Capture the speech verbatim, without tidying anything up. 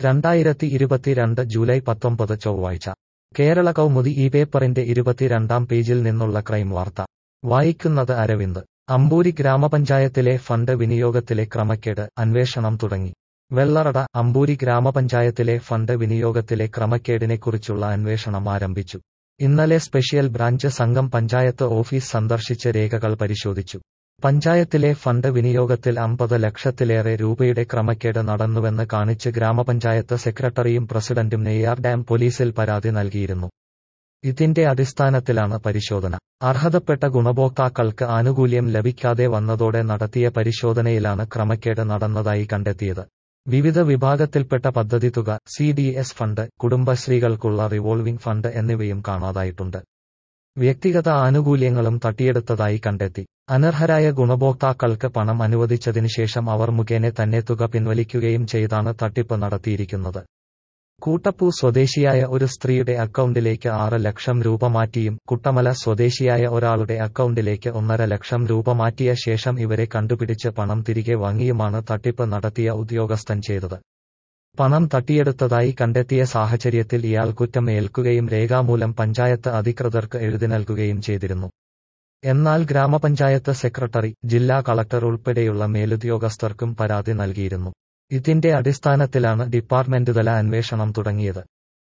രണ്ടായിരത്തി ഇരുപത്തിരണ്ട് ജൂലൈ പത്തൊമ്പത് ചൊവ്വാഴ്ച കേരള കൗമുദി ഈ പേപ്പറിന്റെ ഇരുപത്തിരണ്ടാം പേജിൽ നിന്നുള്ള ക്രൈം വാർത്ത വായിക്കുന്നത് അരവിന്ദ്. അമ്പൂരി ഗ്രാമപഞ്ചായത്തിലെ ഫണ്ട് വിനിയോഗത്തിലെ ക്രമക്കേട്, അന്വേഷണം തുടങ്ങി. വെള്ളറട. അമ്പൂരി ഗ്രാമപഞ്ചായത്തിലെ ഫണ്ട് വിനിയോഗത്തിലെ ക്രമക്കേടിനെക്കുറിച്ചുള്ള അന്വേഷണം ആരംഭിച്ചു. ഇന്നലെ സ്പെഷ്യൽ ബ്രാഞ്ച് സംഘം പഞ്ചായത്ത് ഓഫീസ് സന്ദർശിച്ച് രേഖകൾ പരിശോധിച്ചു. പഞ്ചായത്തിലെ ഫണ്ട് വിനിയോഗത്തിൽ അമ്പത് ലക്ഷത്തിലേറെ രൂപയുടെ ക്രമക്കേട് നടന്നുവെന്ന് കാണിച്ച് ഗ്രാമപഞ്ചായത്ത് സെക്രട്ടറിയും പ്രസിഡന്റും നെയ്യാർ ഡാം പോലീസിൽ പരാതി നൽകിയിരുന്നു. ഇതിന്റെ അടിസ്ഥാനത്തിലാണ് പരിശോധന. അർഹതപ്പെട്ട ഗുണഭോക്താക്കൾക്ക് ആനുകൂല്യം ലഭിക്കാതെ വന്നതോടെ നടത്തിയ പരിശോധനയിലാണ് ക്രമക്കേട് നടന്നതായി കണ്ടെത്തിയത്. വിവിധ വിഭാഗത്തിൽപ്പെട്ട പദ്ധതി തുക, സി ഡി എസ് ഫണ്ട്, കുടുംബശ്രീകൾക്കുള്ള റിവോൾവിംഗ് ഫണ്ട് എന്നിവയും കാണാതായിട്ടുണ്ട്. വ്യക്തിഗത ആനുകൂല്യങ്ങളും തട്ടിയെടുത്തതായി കണ്ടെത്തി. അനർഹരായ ഗുണഭോക്താക്കൾക്ക് പണം അനുവദിച്ചതിനുശേഷം അവർ മുഖേന തന്നെ തുക പിൻവലിക്കുകയും ചെയ്താണ് തട്ടിപ്പ് നടത്തിയിരിക്കുന്നത്. കൂട്ടപ്പൂ സ്വദേശിയായ ഒരു സ്ത്രീയുടെ അക്കൗണ്ടിലേക്ക് ആറ് ലക്ഷം രൂപ മാറ്റിയും കുട്ടമല സ്വദേശിയായ ഒരാളുടെ അക്കൗണ്ടിലേക്ക് ഒന്നര ലക്ഷം രൂപ മാറ്റിയ ശേഷം ഇവരെ കണ്ടുപിടിച്ച് പണം തിരികെ വാങ്ങിയുമാണ് തട്ടിപ്പ് നടത്തിയ ഉദ്യോഗസ്ഥൻ ചെയ്തത്. പണം തട്ടിയെടുത്തതായി കണ്ടെത്തിയ സാഹചര്യത്തിൽ ഇയാൾ കുറ്റം ഏൽക്കുകയും രേഖാമൂലം പഞ്ചായത്ത് അധികൃതർക്ക് എഴുതി നൽകുകയും ചെയ്തിരുന്നു. എന്നാൽ ഗ്രാമപഞ്ചായത്ത് സെക്രട്ടറി, ജില്ലാ കളക്ടർ ഉൾപ്പെടെയുള്ള മേലുദ്യോഗസ്ഥർക്കും പരാതി നൽകിയിരുന്നു. ഇതിന്റെ അടിസ്ഥാനത്തിലാണ് ഡിപ്പാർട്ട്മെന്റുതല അന്വേഷണം തുടങ്ങിയത്.